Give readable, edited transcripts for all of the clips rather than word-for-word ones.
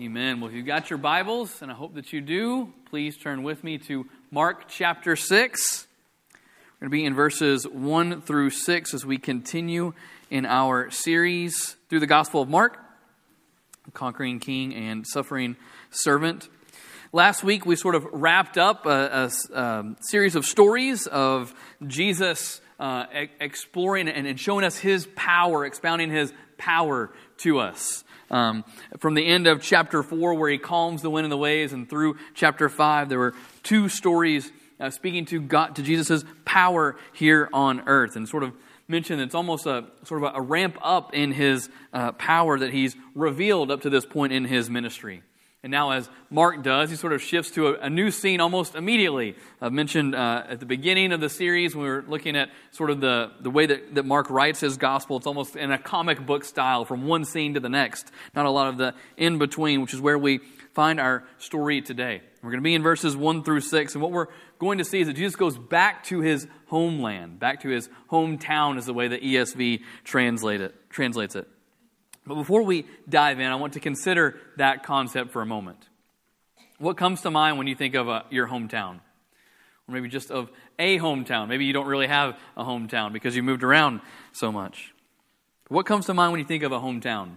Amen. Well, if you've got your Bibles, and I hope that you do, please turn with me to Mark chapter 6. We're going to be in verses 1 through 6 as we continue in our series through the Gospel of Mark, Conquering King and Suffering Servant. Last week, we sort of wrapped up a series of stories of Jesus exploring and showing us His power, expounding His power to us. From the end of chapter 4, where He calms the wind and the waves, and through chapter 5, there were two stories speaking to God, to Jesus' power here on earth, and sort of mentioned it's almost a sort of a ramp up in His power that He's revealed up to this point in His ministry. And now, as Mark does, he sort of shifts to a new scene almost immediately. I've mentioned at the beginning of the series, when we were looking at sort of the way that Mark writes his gospel, it's almost in a comic book style from one scene to the next. Not a lot of the in-between, which is where we find our story today. We're going to be in verses 1 through 6, and what we're going to see is that Jesus goes back to His homeland, back to His hometown is the way that ESV translates it. But before we dive in, I want to consider that concept for a moment. What comes to mind when you think of your hometown? Or maybe just of a hometown. Maybe you don't really have a hometown because you moved around so much. What comes to mind when you think of a hometown?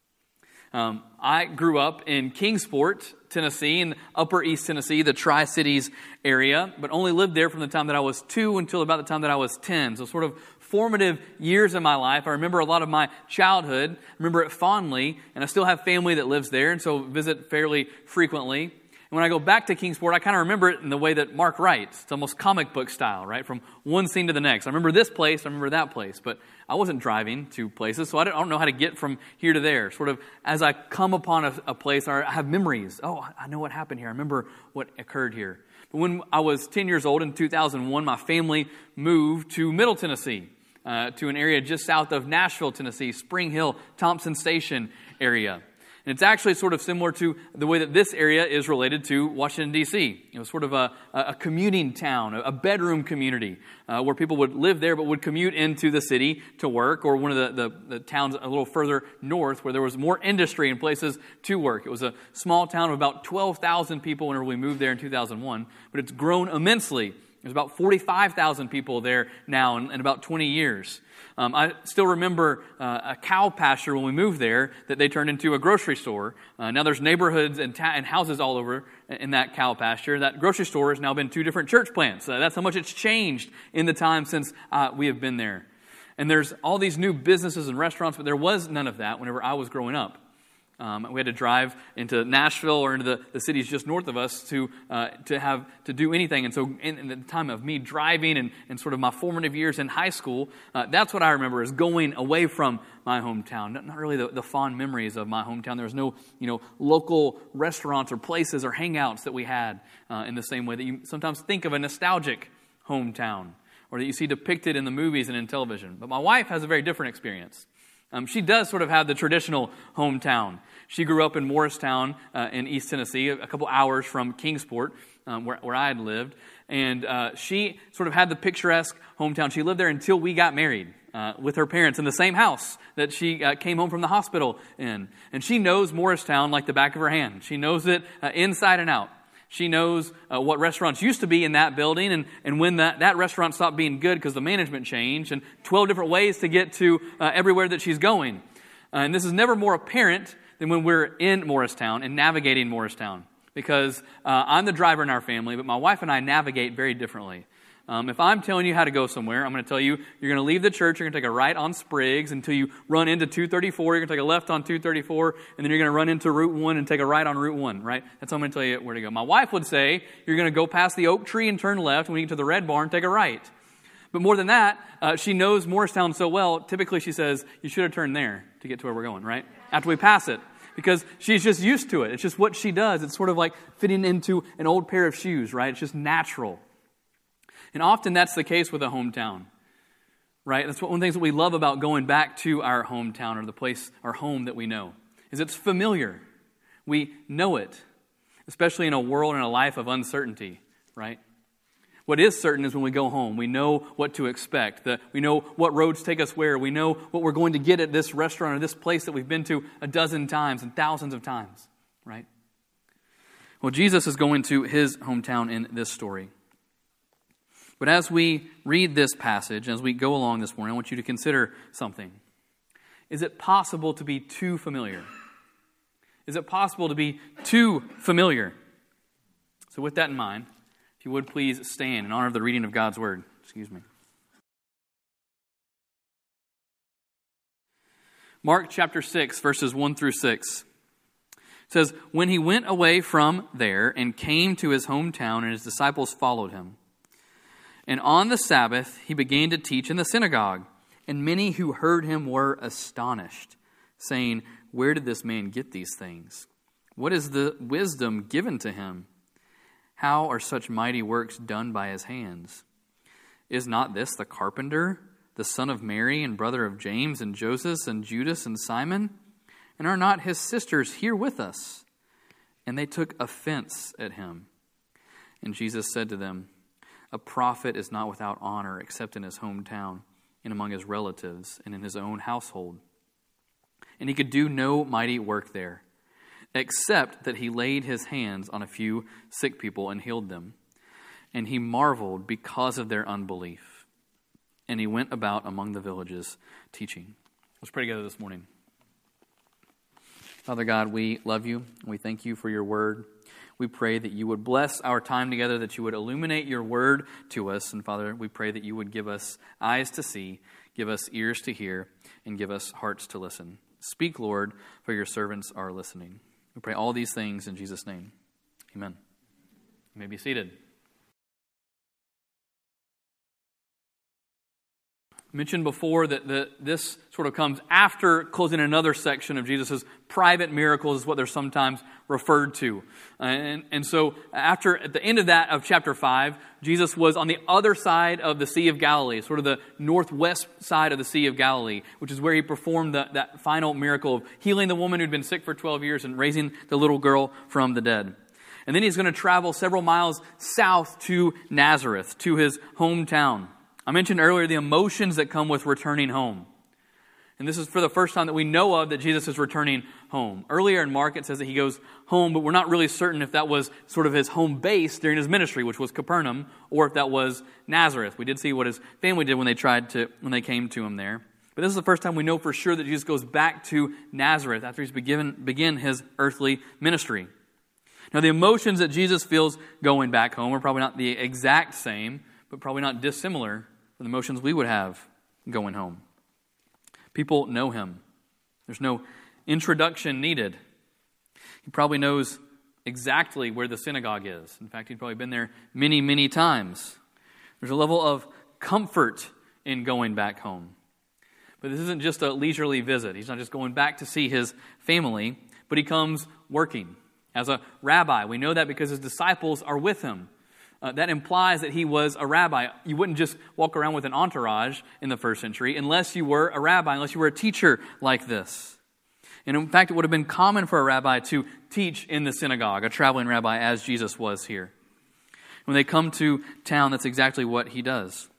I grew up in Kingsport, Tennessee, in Upper East Tennessee, the Tri-Cities area, but only lived there from the time that I was 2 until about the time that I was 10. So sort of formative years in my life. I remember a lot of my childhood, remember it fondly, and I still have family that lives there, and so visit fairly frequently. And when I go back to Kingsport, I kind of remember it in the way that Mark writes. It's almost comic book style, right? From one scene to the next. I remember this place, I remember that place, but I wasn't driving to places, so I don't know how to get from here to there. Sort of as I come upon a place, I have memories. Oh, I know what happened here. I remember what occurred here. But when I was 10 years old in 2001, my family moved to Middle Tennessee, to an area just south of Nashville, Tennessee, Spring Hill, Thompson Station area. And it's actually sort of similar to the way that this area is related to Washington, D.C. It was sort of a commuting town, a bedroom community, where people would live there but would commute into the city to work, or one of the towns a little further north where there was more industry and places to work. It was a small town of about 12,000 people whenever we moved there in 2001, but it's grown immensely. There's about 45,000 people there now in about 20 years. I still remember a cow pasture when we moved there that they turned into a grocery store. Now there's neighborhoods and houses all over in that cow pasture. That grocery store has now been 2 different church plants. That's how much it's changed in the time since we have been there. And there's all these new businesses and restaurants, but there was none of that whenever I was growing up. We had to drive into Nashville or into the cities just north of us to do anything. And so in the time of me driving and sort of my formative years in high school, that's what I remember is going away from my hometown. Not really the fond memories of my hometown. There was no local restaurants or places or hangouts that we had in the same way that you sometimes think of a nostalgic hometown or that you see depicted in the movies and in television. But my wife has a very different experience. She does sort of have the traditional hometown. She grew up in Morristown in East Tennessee, a couple hours from Kingsport, where I had lived. And she sort of had the picturesque hometown. She lived there until we got married with her parents in the same house that she came home from the hospital in. And she knows Morristown like the back of her hand. She knows it inside and out. She knows what restaurants used to be in that building and when that restaurant stopped being good because the management changed, and 12 different ways to get to everywhere that she's going. And this is never more apparent than when we're in Morristown and navigating Morristown, because I'm the driver in our family, but my wife and I navigate very differently. If I'm telling you how to go somewhere, I'm going to tell you, you're going to leave the church, you're going to take a right on Spriggs until you run into 234, you're going to take a left on 234, and then you're going to run into Route 1 and take a right on Route 1, right? That's how I'm going to tell you where to go. My wife would say, you're going to go past the oak tree and turn left, and when you get to the red barn, take a right. But more than that, she knows Morristown so well, typically she says, you should have turned there to get to where we're going, right? After we pass it. Because she's just used to it. It's just what she does. It's sort of like fitting into an old pair of shoes, right? It's just natural. And often that's the case with a hometown, right? That's one of the things that we love about going back to our hometown or the place, our home that we know, is it's familiar. We know it, especially in a world and a life of uncertainty, right? What is certain is when we go home, we know what to expect. We know what roads take us where. We know what we're going to get at this restaurant or this place that we've been to a dozen times and thousands of times, right? Well, Jesus is going to his hometown in this story. But as we read this passage, as we go along this morning, I want you to consider something. Is it possible to be too familiar? Is it possible to be too familiar? So with that in mind, if you would please stand in honor of the reading of God's Word. Excuse me. Mark chapter 6, verses 1 through 6. It says, "When he went away from there and came to his hometown, and his disciples followed him. And on the Sabbath he began to teach in the synagogue, and many who heard him were astonished, saying, 'Where did this man get these things? What is the wisdom given to him? How are such mighty works done by his hands? Is not this the carpenter, the son of Mary and brother of James and Joseph and Judas and Simon? And are not his sisters here with us?' And they took offense at him. And Jesus said to them, 'A prophet is not without honor except in his hometown and among his relatives and in his own household.' And he could do no mighty work there, except that he laid his hands on a few sick people and healed them. And he marveled because of their unbelief. And he went about among the villages teaching." Let's pray together this morning. Father God, we love you. We thank you for your word. We pray that you would bless our time together, that you would illuminate your word to us. And Father, we pray that you would give us eyes to see, give us ears to hear, and give us hearts to listen. Speak, Lord, for your servants are listening. We pray all these things in Jesus' name. Amen. You may be seated. I mentioned before that this sort of comes after closing another section of Jesus' private miracles, is what they're sometimes referred to. And so at the end of that, of chapter 5, Jesus was on the other side of the Sea of Galilee, sort of the northwest side of the Sea of Galilee, which is where he performed that final miracle of healing the woman who'd been sick for 12 years and raising the little girl from the dead. And then he's going to travel several miles south to Nazareth, to his hometown. I mentioned earlier the emotions that come with returning home. And this is for the first time that we know of that Jesus is returning home. Earlier in Mark, it says that he goes home, but we're not really certain if that was sort of his home base during his ministry, which was Capernaum, or if that was Nazareth. We did see what his family did when they came to him there. But this is the first time we know for sure that Jesus goes back to Nazareth after he's begin his earthly ministry. Now, the emotions that Jesus feels going back home are probably not the exact same, but probably not dissimilar from the emotions we would have going home. People know him. There's no introduction needed. He probably knows exactly where the synagogue is. In fact, he'd probably been there many, many times. There's a level of comfort in going back home. But this isn't just a leisurely visit. He's not just going back to see his family, but he comes working as a rabbi. We know that because his disciples are with him. That implies that he was a rabbi. You wouldn't just walk around with an entourage in the first century unless you were a rabbi, unless you were a teacher like this. And in fact, it would have been common for a rabbi to teach in the synagogue, a traveling rabbi, as Jesus was here. When they come to town, that's exactly what he does.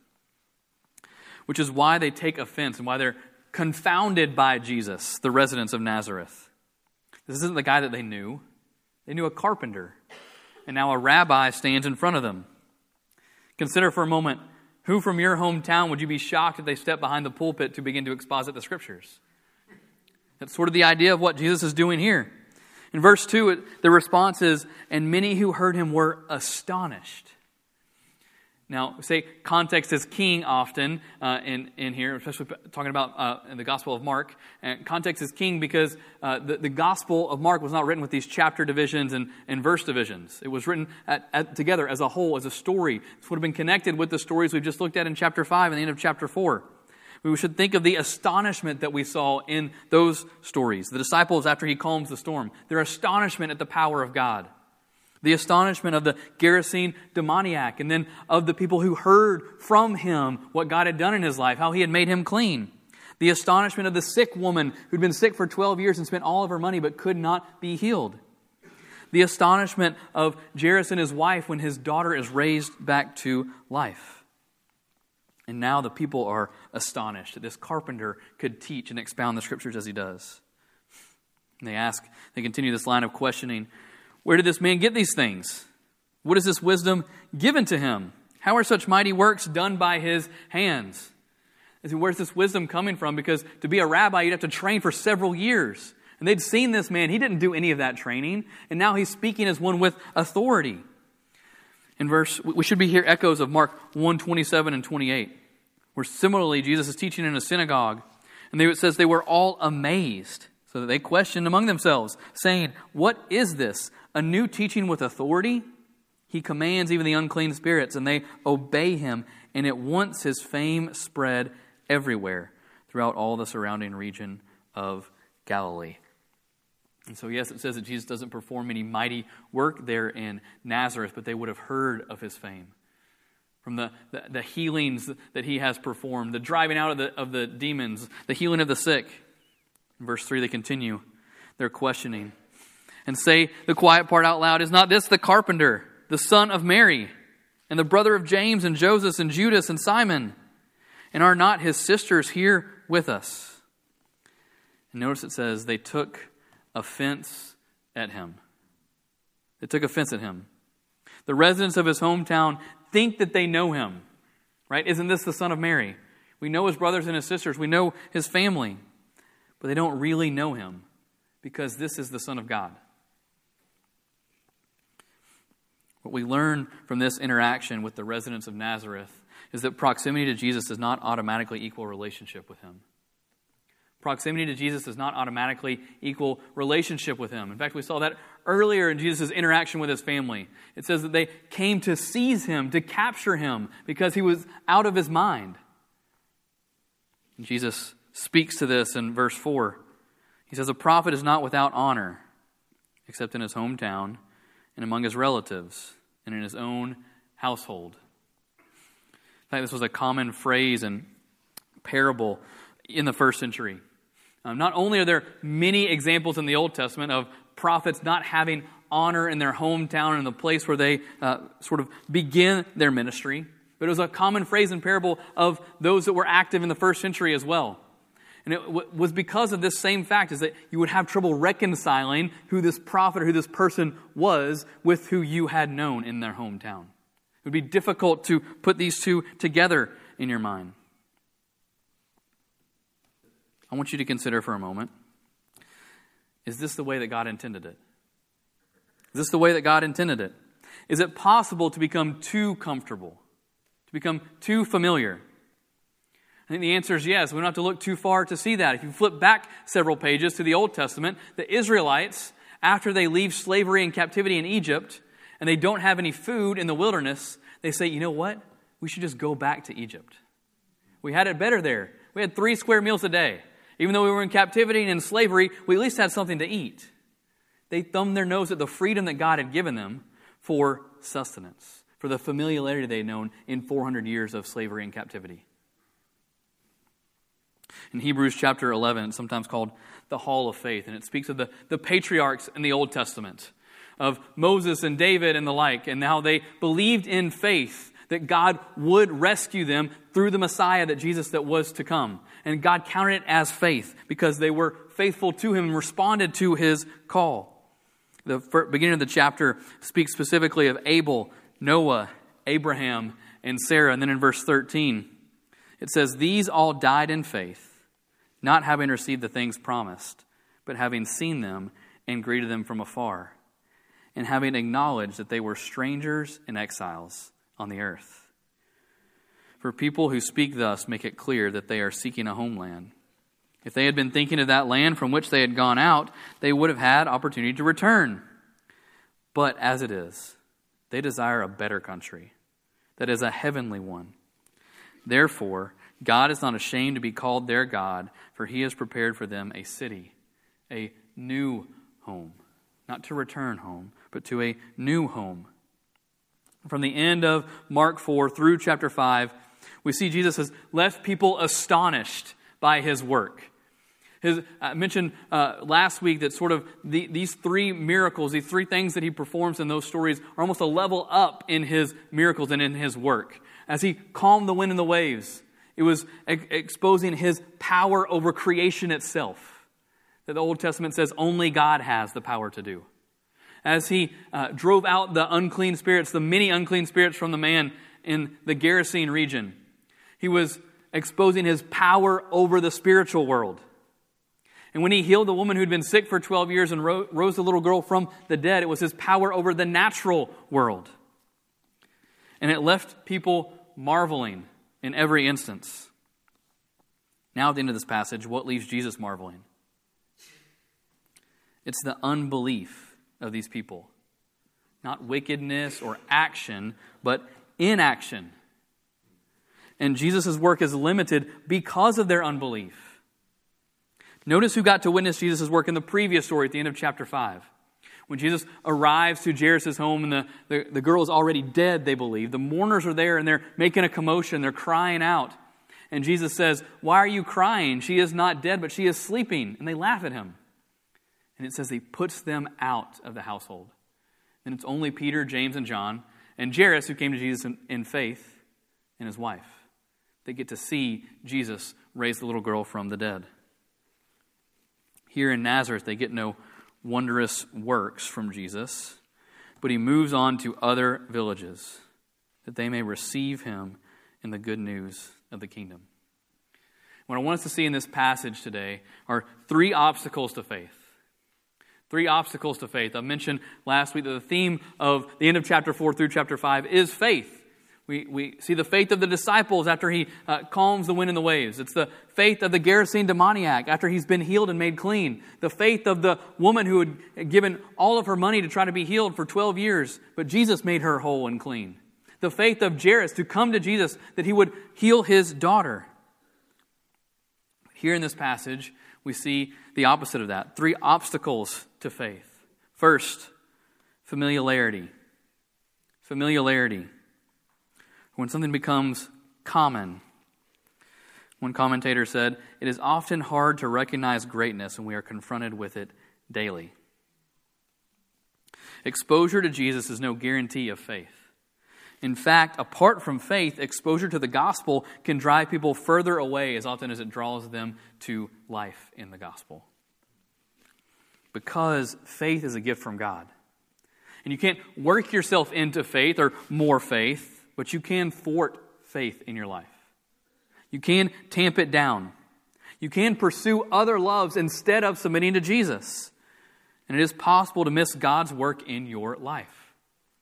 Which is why they take offense and why they're confounded by Jesus, the residents of Nazareth. This isn't the guy that they knew. They knew a carpenter. And now a rabbi stands in front of them. Consider for a moment, who from your hometown would you be shocked if they stepped behind the pulpit to begin to exposit the Scriptures? That's sort of the idea of what Jesus is doing here. In verse 2, the response is, "And many who heard him were astonished." Now, we say context is king often in here, especially talking about in the Gospel of Mark. And context is king because the Gospel of Mark was not written with these chapter divisions and verse divisions. It was written together as a whole, as a story. This would have been connected with the stories we've just looked at in chapter 5 and the end of chapter 4. We should think of the astonishment that we saw in those stories. The disciples, after he calms the storm, their astonishment at the power of God. The astonishment of the Gerasene demoniac, and then of the people who heard from him what God had done in his life, how he had made him clean. The astonishment of the sick woman who'd been sick for 12 years and spent all of her money but could not be healed. The astonishment of Jairus and his wife when his daughter is raised back to life. And now the people are astonished that this carpenter could teach and expound the Scriptures as he does. And they continue this line of questioning. Where did this man get these things? What is this wisdom given to him? How are such mighty works done by his hands? Where's this wisdom coming from? Because to be a rabbi, you'd have to train for several years. And they'd seen this man. He didn't do any of that training. And now he's speaking as one with authority. We should be hear echoes of Mark 1:27 and 28, where similarly Jesus is teaching in a synagogue. And it says they were all amazed, so that they questioned among themselves, saying, "What is this? A new teaching with authority? He commands even the unclean spirits, and they obey him." And at once his fame spread everywhere throughout all the surrounding region of Galilee. And so, yes, it says that Jesus doesn't perform any mighty work there in Nazareth, but they would have heard of his fame. From the healings that he has performed, the driving out of the demons, the healing of the sick. In verse 3, they continue their questioning and say the quiet part out loud, "Is not this the carpenter, the son of Mary, and the brother of James and Joseph and Judas and Simon? And are not his sisters here with us?" And notice it says they took offense at him. They took offense at him. The residents of his hometown think that they know him, right? Isn't this the son of Mary? We know his brothers and his sisters. We know his family. But they don't really know him because this is the Son of God. What we learn from this interaction with the residents of Nazareth is that proximity to Jesus does not automatically equal relationship with him. Proximity to Jesus does not automatically equal relationship with him. In fact, we saw that earlier in Jesus' interaction with his family. It says that they came to seize him, to capture him, because he was out of his mind. And Jesus speaks to this in verse 4. He says, "A prophet is not without honor, except in his hometown and among his relatives and in his own household." In fact, this was a common phrase and parable in the first century. Not only are there many examples in the Old Testament of prophets not having honor in their hometown and the place where they sort of begin their ministry, but it was a common phrase and parable of those that were active in the first century as well. And it was because of this same fact, is that you would have trouble reconciling who this prophet or who this person was with who you had known in their hometown. It would be difficult to put these two together in your mind. I want you to consider for a moment, is this the way that God intended it? Is this the way that God intended it? Is it possible to become too comfortable, to become too familiar? I think the answer is yes. We don't have to look too far to see that. If you flip back several pages to the Old Testament, the Israelites, after they leave slavery and captivity in Egypt, and they don't have any food in the wilderness, they say, "You know what? We should just go back to Egypt. We had it better there. We had 3 square meals a day. Even though we were in captivity and in slavery, we at least had something to eat." They thumbed their nose at the freedom that God had given them for sustenance, for the familiarity they'd known in 400 years of slavery and captivity. In Hebrews chapter 11, it's sometimes called the Hall of Faith, and it speaks of the patriarchs in the Old Testament, of Moses and David and the like, and how they believed in faith that God would rescue them through the Messiah that was to come. And God counted it as faith because they were faithful to him and responded to his call. The beginning of the chapter speaks specifically of Abel, Noah, Abraham, and Sarah. And then in verse 13, it says, "These all died in faith, not having received the things promised, but having seen them and greeted them from afar, and having acknowledged that they were strangers and exiles on the earth. For people who speak thus make it clear that they are seeking a homeland. If they had been thinking of that land from which they had gone out, they would have had opportunity to return. But as it is, they desire a better country, that is a heavenly one. Therefore, God is not ashamed to be called their God, for he has prepared for them a city, a new home. Not to return home, but to a new home." From the end of Mark 4 through chapter 5, we see Jesus has left people astonished by his work. I mentioned last week that sort of these 3 miracles, these 3 things that he performs in those stories are almost a level up in his miracles and in his work. As he calmed the wind and the waves, it was exposing his power over creation itself. that the Old Testament says only God has the power to do. As he drove out the unclean spirits, the many unclean spirits from the man in the Gerasene region, he was exposing his power over the spiritual world. And when he healed the woman who'd been sick for 12 years and rose the little girl from the dead, it was his power over the natural world. And it left people marveling in every instance. Now at the end of this passage, what leaves Jesus marveling? It's the unbelief of these people. Not wickedness or action, but inaction. And Jesus' work is limited because of their unbelief. Notice who got to witness Jesus' work in the previous story at the end of chapter 5. When Jesus arrives to Jairus' home and the girl is already dead, they believe. The mourners are there and they're making a commotion. They're crying out. And Jesus says, "Why are you crying? She is not dead, but she is sleeping." And they laugh at him. And it says he puts them out of the household. And it's only Peter, James, and John, and Jairus, who came to Jesus in faith, and his wife. They get to see Jesus raise the little girl from the dead. Here in Nazareth, they get no wondrous works from Jesus, but he moves on to other villages that they may receive him in the good news of the kingdom. What I want us to see in this passage today are 3 obstacles to faith. 3 obstacles to faith. I mentioned last week that the theme of the end of chapter 4 through chapter 5 is faith. We see the faith of the disciples after he calms the wind and the waves. It's the faith of the Gerasene demoniac after he's been healed and made clean. The faith of the woman who had given all of her money to try to be healed for 12 years, but Jesus made her whole and clean. The faith of Jairus to come to Jesus that he would heal his daughter. Here in this passage, we see the opposite of that. 3 obstacles to faith. First, familiarity. Familiarity. When something becomes common. One commentator said, "It is often hard to recognize greatness when we are confronted with it daily." Exposure to Jesus is no guarantee of faith. In fact, apart from faith, exposure to the gospel can drive people further away as often as it draws them to life in the gospel. Because faith is a gift from God. And you can't work yourself into faith or more faith, but you can thwart faith in your life. You can tamp it down. You can pursue other loves instead of submitting to Jesus. And it is possible to miss God's work in your life.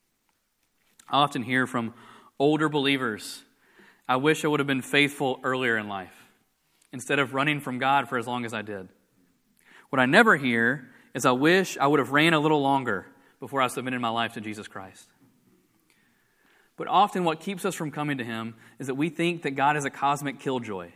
I often hear from older believers, "I wish I would have been faithful earlier in life, instead of running from God for as long as I did." What I never hear is, "I wish I would have ran a little longer before I submitted my life to Jesus Christ." But often what keeps us from coming to him is that we think that God is a cosmic killjoy.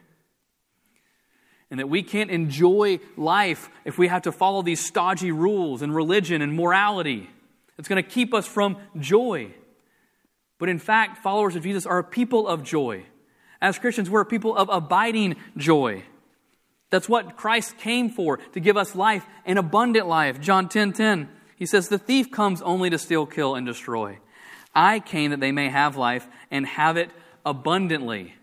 And that we can't enjoy life if we have to follow these stodgy rules and religion and morality. It's going to keep us from joy. But in fact, followers of Jesus are a people of joy. As Christians, we're a people of abiding joy. That's what Christ came for, to give us life, an abundant life. John 10:10, he says, "The thief comes only to steal, kill, and destroy. I came that they may have life and have it abundantly."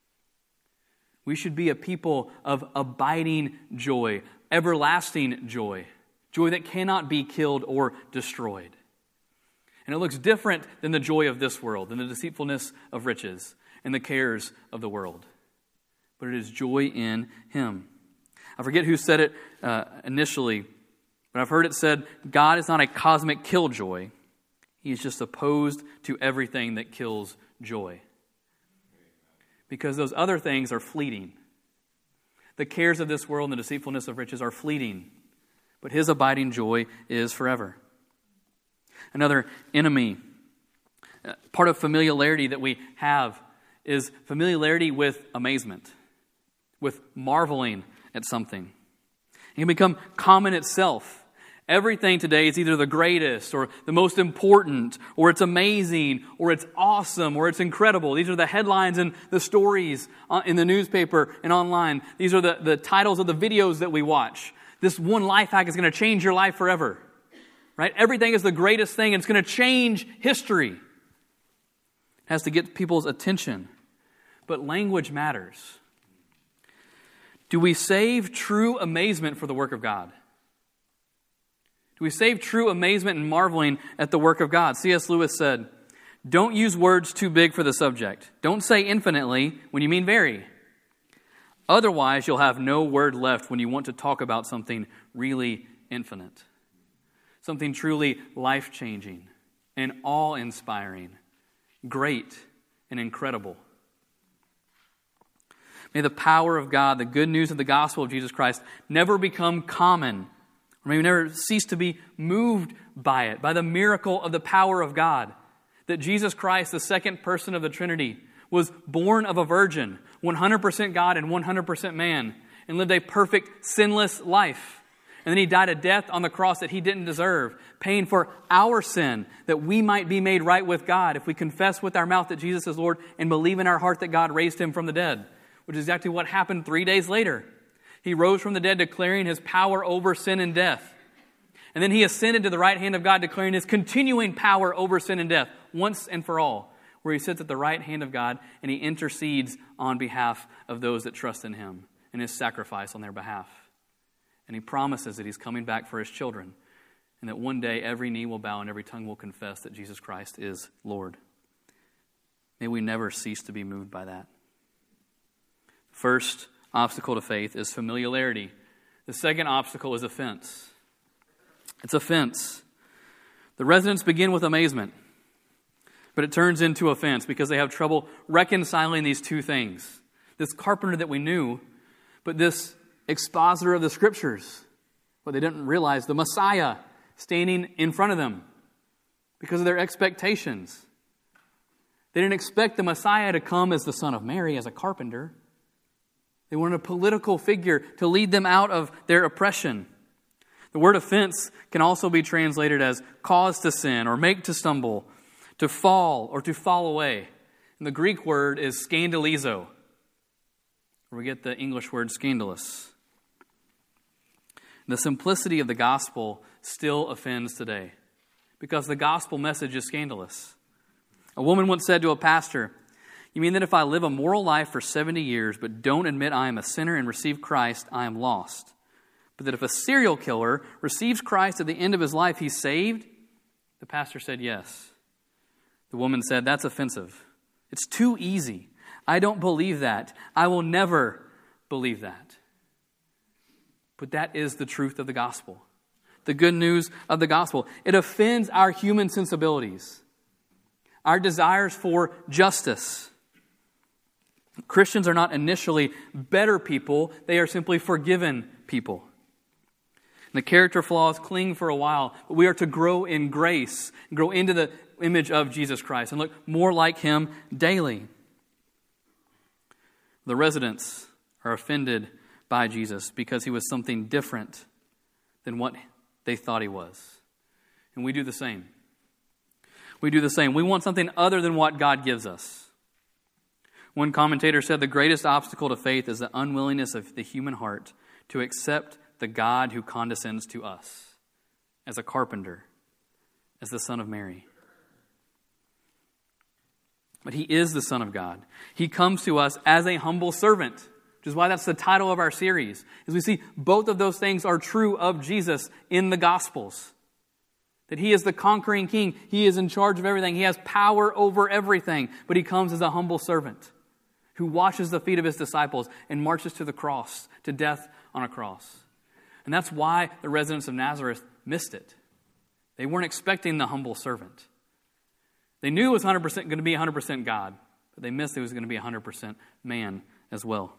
We should be a people of abiding joy, everlasting joy, joy that cannot be killed or destroyed. And it looks different than the joy of this world, than the deceitfulness of riches and the cares of the world. But it is joy in him. I forget who said it initially, but I've heard it said, God is not a cosmic killjoy. He is just opposed to everything that kills joy. Because those other things are fleeting. The cares of this world and the deceitfulness of riches are fleeting. But his abiding joy is forever. Another enemy, part of familiarity that we have, is familiarity with amazement, with marveling at something. It can become common itself. Everything today is either the greatest or the most important, or it's amazing, or it's awesome, or it's incredible. These are the headlines and the stories in the newspaper and online. These are the titles of the videos that we watch. This one life hack is going to change your life forever. Right? Everything is the greatest thing, and it's going to change history. It has to get people's attention. But language matters. Do we save true amazement for the work of God? Do we save true amazement and marveling at the work of God? C.S. Lewis said, "Don't use words too big for the subject. Don't say infinitely when you mean very. Otherwise, you'll have no word left when you want to talk about something really infinite, something truly life-changing and awe-inspiring, great and incredible." May the power of God, the good news of the gospel of Jesus Christ, never become common, or may we never cease to be moved by it, by the miracle of the power of God, that Jesus Christ, the second person of the Trinity, was born of a virgin, 100% God and 100% man, and lived a perfect, sinless life. And then He died a death on the cross that He didn't deserve, paying for our sin, that we might be made right with God if we confess with our mouth that Jesus is Lord and believe in our heart that God raised Him from the dead, which is exactly what happened 3 days later. He rose from the dead, declaring His power over sin and death. And then He ascended to the right hand of God, declaring His continuing power over sin and death, once and for all, where He sits at the right hand of God and He intercedes on behalf of those that trust in Him and His sacrifice on their behalf. And He promises that He's coming back for His children, and that one day every knee will bow and every tongue will confess that Jesus Christ is Lord. May we never cease to be moved by that. First obstacle to faith is familiarity. The second obstacle is offense. It's offense. The residents begin with amazement, but it turns into offense because they have trouble reconciling these two things. This carpenter that we knew, but this expositor of the Scriptures. What they didn't realize, the Messiah standing in front of them because of their expectations. They didn't expect the Messiah to come as the son of Mary, as a carpenter. They wanted a political figure to lead them out of their oppression. The word offense can also be translated as cause to sin or make to stumble, to fall or to fall away. And the Greek word is scandalizo, where we get the English word scandalous. The simplicity of the gospel still offends today because the gospel message is scandalous. A woman once said to a pastor, "You mean that if I live a moral life for 70 years but don't admit I am a sinner and receive Christ, I am lost? But that if a serial killer receives Christ at the end of his life, he's saved?" The pastor said yes. The woman said, "That's offensive. It's too easy. I don't believe that. I will never believe that." But that is the truth of the gospel. The good news of the gospel. It offends our human sensibilities, our desires for justice. Christians are not initially better people. They are simply forgiven people. And the character flaws cling for a while, but we are to grow in grace, and grow into the image of Jesus Christ and look more like Him daily. The residents are offended by Jesus because He was something different than what they thought He was. And we do the same. We do the same. We want something other than what God gives us. One commentator said the greatest obstacle to faith is the unwillingness of the human heart to accept the God who condescends to us as a carpenter, as the Son of Mary. But He is the Son of God. He comes to us as a humble servant, which is why that's the title of our series. As we see, both of those things are true of Jesus in the Gospels. That He is the conquering King. He is in charge of everything. He has power over everything. But He comes as a humble servant who washes the feet of His disciples and marches to the cross, to death on a cross. And that's why the residents of Nazareth missed it. They weren't expecting the humble servant. They knew it was 100% going to be 100% God, but they missed it was going to be 100% man as well.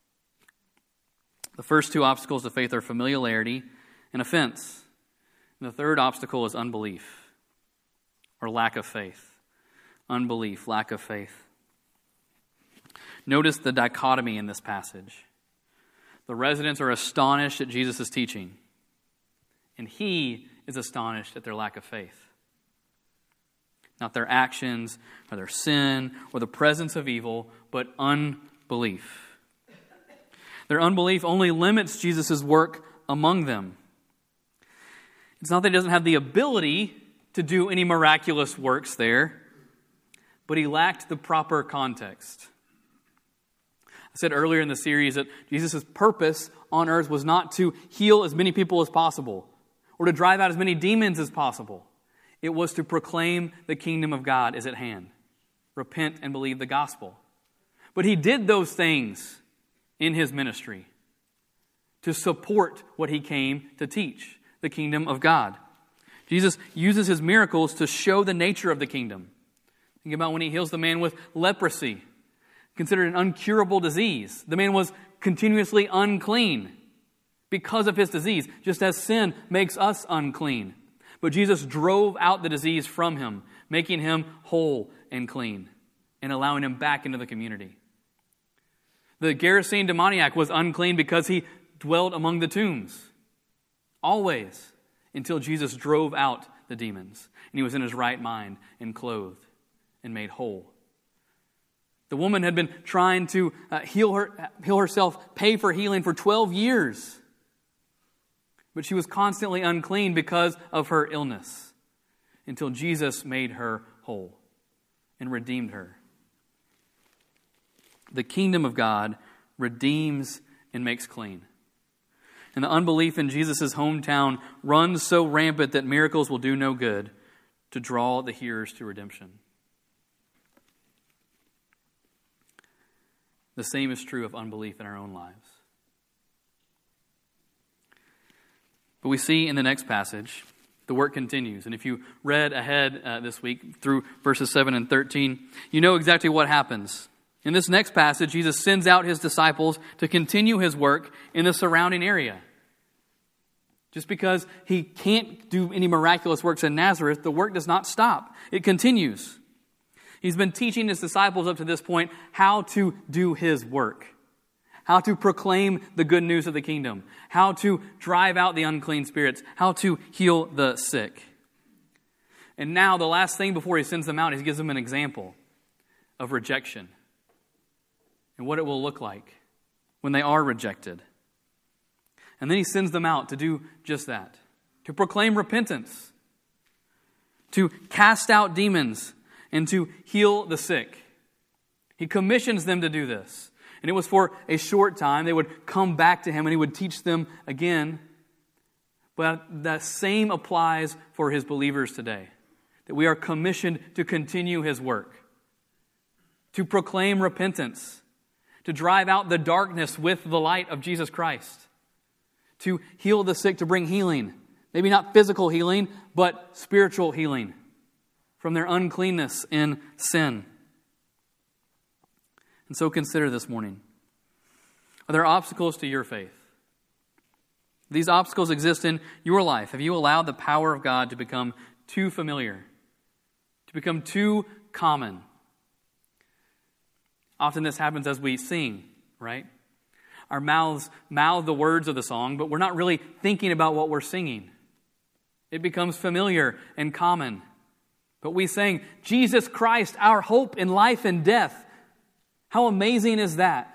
The first two obstacles to faith are familiarity and offense. And the third obstacle is unbelief or lack of faith. Unbelief, lack of faith. Notice the dichotomy in this passage. The residents are astonished at Jesus' teaching, and He is astonished at their lack of faith. Not their actions, or their sin, or the presence of evil, but unbelief. Their unbelief only limits Jesus' work among them. It's not that He doesn't have the ability to do any miraculous works there, but He lacked the proper context. A said earlier in the series that Jesus' purpose on earth was not to heal as many people as possible or to drive out as many demons as possible. It was to proclaim the kingdom of God is at hand. Repent and believe the gospel. But he did those things in his ministry to support what he came to teach, the kingdom of God. Jesus uses his miracles to show the nature of the kingdom. Think about when he heals the man with leprosy, considered an incurable disease. The man was continuously unclean because of his disease, just as sin makes us unclean. But Jesus drove out the disease from him, making him whole and clean and allowing him back into the community. The Gerasene demoniac was unclean because he dwelled among the tombs, always, until Jesus drove out the demons and he was in his right mind and clothed and made whole. The woman had been trying to heal herself, pay for healing for 12 years. But she was constantly unclean because of her illness until Jesus made her whole and redeemed her. The kingdom of God redeems and makes clean. And the unbelief in Jesus' hometown runs so rampant that miracles will do no good to draw the hearers to redemption. The same is true of unbelief in our own lives. But we see in the next passage, the work continues. And if you read ahead this week through verses 7 and 13, you know exactly what happens. In this next passage, Jesus sends out his disciples to continue his work in the surrounding area. Just because he can't do any miraculous works in Nazareth, the work does not stop. It continues. He's been teaching his disciples up to this point how to do his work, how to proclaim the good news of the kingdom, how to drive out the unclean spirits, how to heal the sick. And now the last thing before he sends them out, he gives them an example of rejection and what it will look like when they are rejected. And then he sends them out to do just that, to proclaim repentance, to cast out demons, and to heal the sick. He commissions them to do this. And it was for a short time. They would come back to him and he would teach them again. But the same applies for his believers today. That we are commissioned to continue his work. To proclaim repentance. To drive out the darkness with the light of Jesus Christ. To heal the sick, to bring healing. Maybe not physical healing, but spiritual healing from their uncleanness in sin. And so consider this morning. Are there obstacles to your faith? These obstacles exist in your life. Have you allowed the power of God to become too familiar? To become too common? Often this happens as we sing, right? Our mouths mouth the words of the song, but we're not really thinking about what we're singing. It becomes familiar and common. But we sing, Jesus Christ, our hope in life and death. How amazing is that?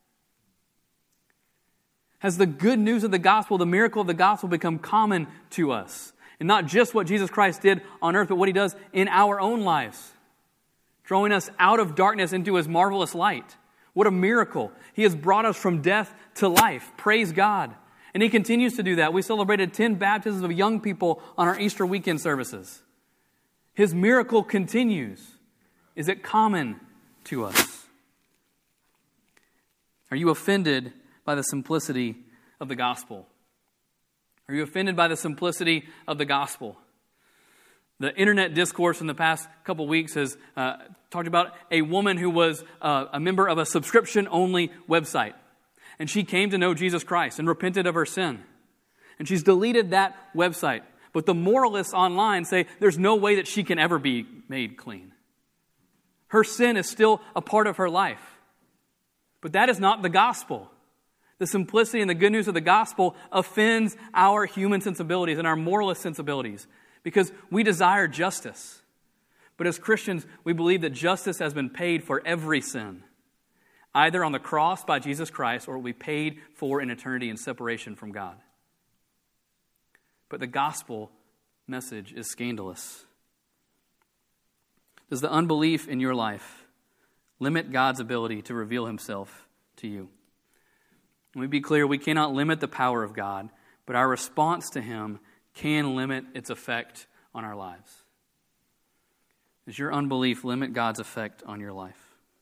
Has the good news of the gospel, the miracle of the gospel, become common to us? And not just what Jesus Christ did on earth, but what he does in our own lives. Drawing us out of darkness into his marvelous light. What a miracle. He has brought us from death to life. Praise God. And he continues to do that. We celebrated 10 baptisms of young people on our Easter weekend services. His miracle continues. Is it common to us? Are you offended by the simplicity of the gospel? Are you offended by the simplicity of the gospel? The internet discourse in the past couple weeks has talked about a woman who was a member of a subscription-only website. And she came to know Jesus Christ and repented of her sin. And she's deleted that website. But the moralists online say there's no way that she can ever be made clean. Her sin is still a part of her life. But that is not the gospel. The simplicity and the good news of the gospel offends our human sensibilities and our moralist sensibilities because we desire justice. But as Christians, we believe that justice has been paid for every sin, either on the cross by Jesus Christ or will be paid for in eternity in separation from God. But the gospel message is scandalous. Does the unbelief in your life limit God's ability to reveal himself to you. Let me be clear, we cannot limit the power of God, but our response to him can limit its effect on our lives. Does your unbelief limit God's effect on your life?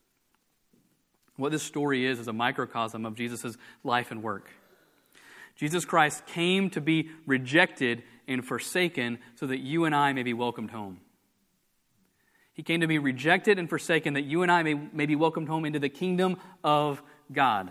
What this story is a microcosm of Jesus' life and work. Jesus Christ came to be rejected and forsaken so that you and I may be welcomed home. He came to be rejected and forsaken that you and I may be welcomed home into the kingdom of God.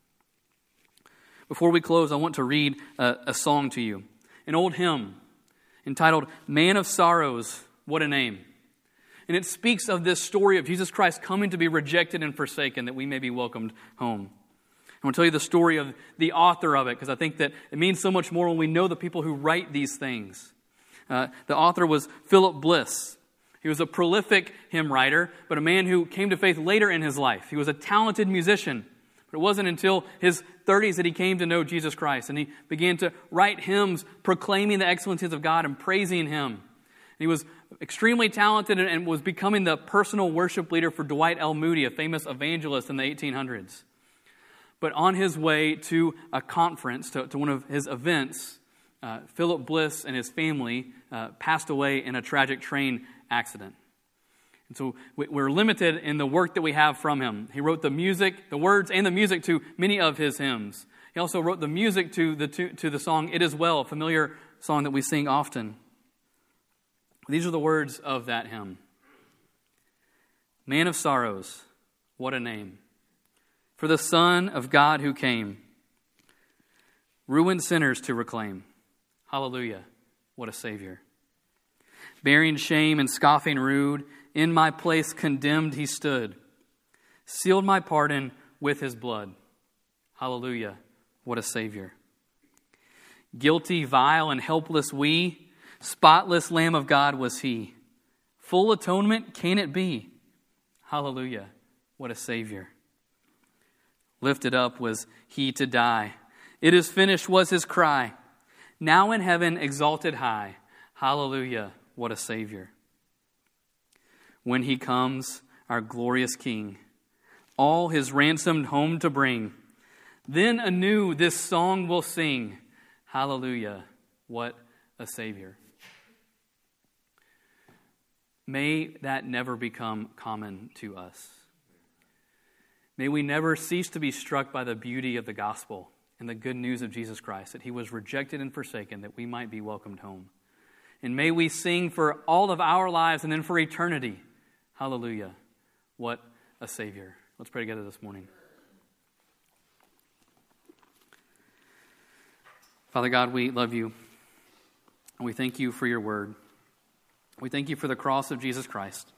Before we close, I want to read a song to you. An old hymn entitled, Man of Sorrows, What a Name. And it speaks of this story of Jesus Christ coming to be rejected and forsaken that we may be welcomed home. I want to tell you the story of the author of it because I think that it means so much more when we know the people who write these things. The author was Philip Bliss. He was a prolific hymn writer, but a man who came to faith later in his life. He was a talented musician. But it wasn't until his 30s that he came to know Jesus Christ. And he began to write hymns proclaiming the excellencies of God and praising him. And he was extremely talented and was becoming the personal worship leader for Dwight L. Moody, a famous evangelist in the 1800s. But on his way to a conference, to one of his events, Philip Bliss and his family passed away in a tragic train accident. And so we're limited in the work that we have from him. He wrote the music, the words and the music to many of his hymns. He also wrote the music to the song It Is Well, a familiar song that we sing often. These are the words of that hymn. Man of sorrows, what a name. For the Son of God who came, ruined sinners to reclaim. Hallelujah, what a Savior. Bearing shame and scoffing rude, in my place condemned he stood, sealed my pardon with his blood. Hallelujah, what a Savior. Guilty, vile, and helpless we, spotless Lamb of God was he. Full atonement can it be? Hallelujah, what a Savior. Lifted up was he to die. It is finished was his cry. Now in heaven exalted high. Hallelujah, what a Savior. When he comes, our glorious King, all his ransomed home to bring, then anew this song will sing. Hallelujah, what a Savior. May that never become common to us. May we never cease to be struck by the beauty of the gospel and the good news of Jesus Christ, that he was rejected and forsaken, that we might be welcomed home. And may we sing for all of our lives and then for eternity. Hallelujah, what a Savior. Let's pray together this morning. Father God, we love you, and we thank you for your word. We thank you for the cross of Jesus Christ,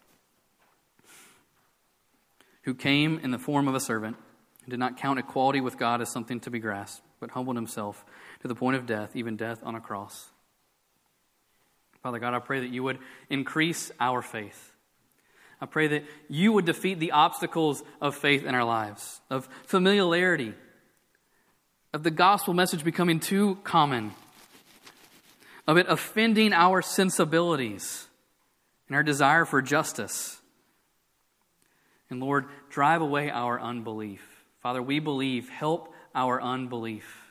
who came in the form of a servant and did not count equality with God as something to be grasped, but humbled himself to the point of death, even death on a cross. Father God, I pray that you would increase our faith. I pray that you would defeat the obstacles of faith in our lives, of familiarity, of the gospel message becoming too common, of it offending our sensibilities and our desire for justice. And Lord, drive away our unbelief. Father, we believe. Help our unbelief.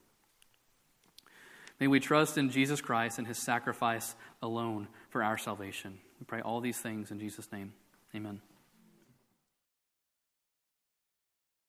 May we trust in Jesus Christ and his sacrifice alone for our salvation. We pray all these things in Jesus' name. Amen.